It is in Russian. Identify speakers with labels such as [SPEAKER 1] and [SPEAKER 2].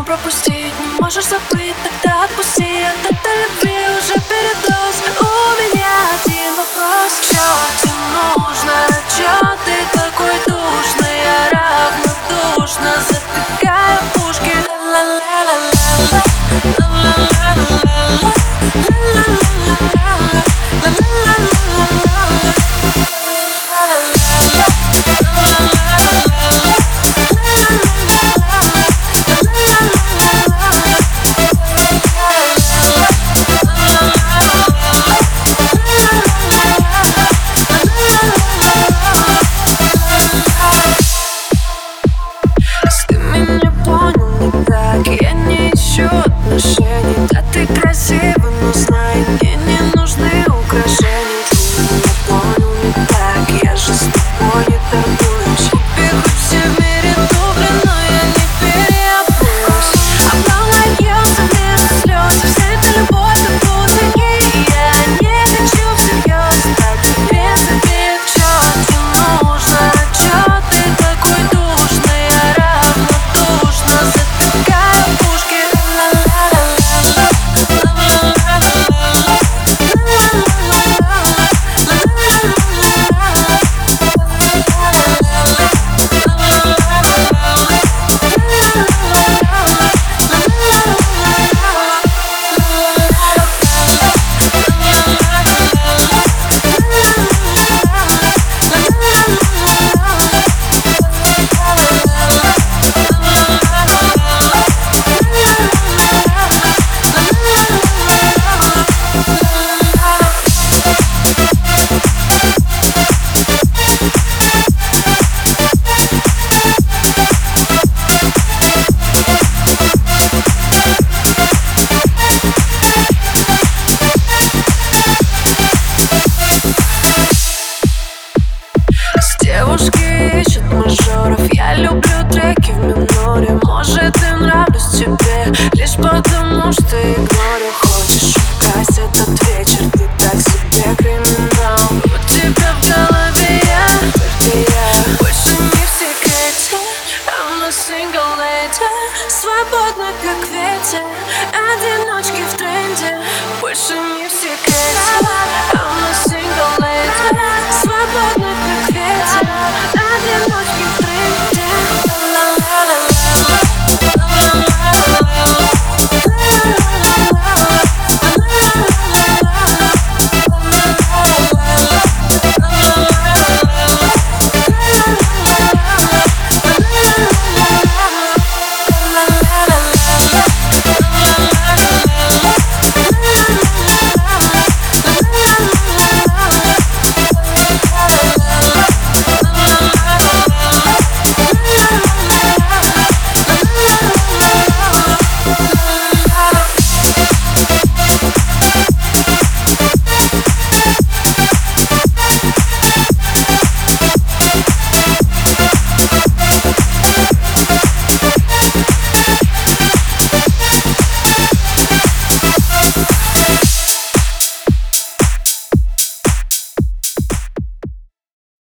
[SPEAKER 1] пропустить. Не можешь забыть, тогда отпусти. От этой любви уже передоз. У меня один вопрос: чё тебе нужно? Чё ты такой душный? Я равнодушна, затыкаю ушки. Ла-ла-ла-ла-ла, ла-ла-ла-ла-ла, ла-ла-ла-ла-ла, ла-ла-ла-ла-ла. Я не ищу отношений, да ты красива, но знай, мне не нужны украшения. Ты понял не так, я же с тобой не торгуюсь. Бегу все в мире дубли, но я не переобуюсь. Обломаются вместо слез, вся эта любовь от пустыни. Я не хочу всерьез, так без обид. Чё тебе нужно? Чё ты такой душный? Я равнодушна, затыкаю ушки. Девушки ищут мажоров, я люблю треки в миноре. Может, и нравлюсь тебе лишь потому, что игнорю. Хочешь украсть этот вечер, ты так себе криминал. У тебя в голове я, только я больше не в секрете. I'm a single lady, свободна как ветер, одиночки в тренде, больше не в секрете.